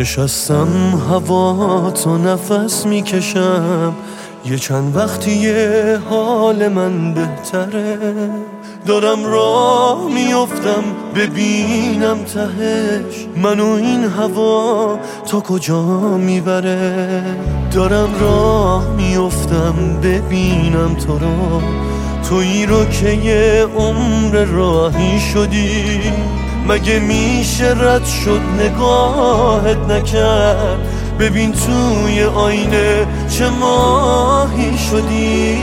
نشستم هوا تو نفس میکشم، یه چند وقتیه حال من بهتره. دارم راه میافتم ببینم تهش منو این هوا تا کجا میبره. دارم راه میافتم ببینم تو رو، تویی رو که یه عمر راهی شدی. مگه میشه رد شد نگاهت نکرد؟ ببین توی آینه چه ماهی شدی.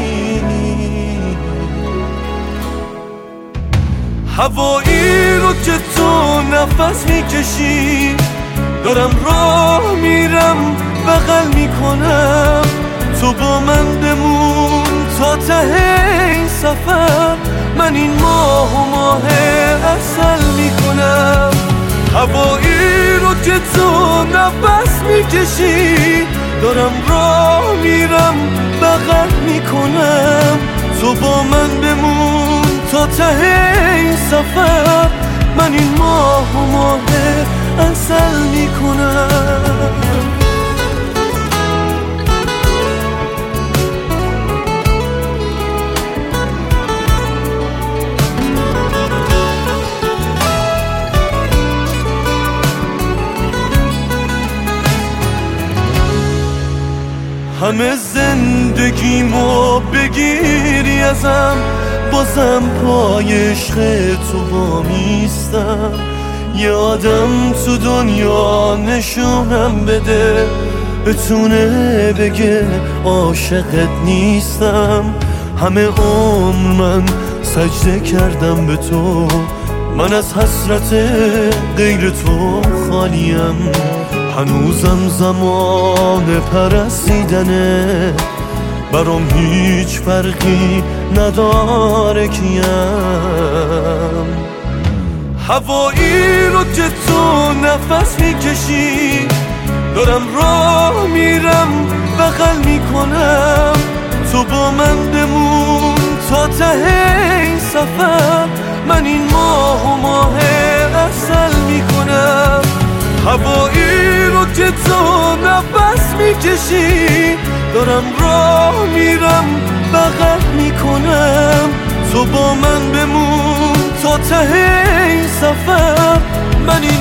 هوایی رو که تو نفس میکشی، دارم راه میرم بغل میکنم. تو با من بمون تا ته این سفر، من این ماه و ماه عسل میکنم. هوایی رو که تو نفس میکشی، دارم راه میرم بغل میکنم. تو با من بمون تا ته این سفر، من این ماه و ماه عسل میکنم. همه زندگیمو بگیری ازم، بازم پای عشق تو وامیستم. یه آدم تو دنیا نشونم بده، بتونه بگه عاشقت نیستم. همه عمر من سجده کردم به تو، من از حسرت غیر تو خالیم. هنوزم زمان پرستیدنه، برام هیچ فرقی نداره کیم. هوایی رو که تو نفس میکشی، دارم راه میرم بغل میکنم. تو با من بمون تا ته این سفر، من این ماه و ماه عسل میکنم. هوایی رو که تو نفس میکشی، دارم راه میرم بغل میکنم. تو با من بمون تا ته این سفر، من این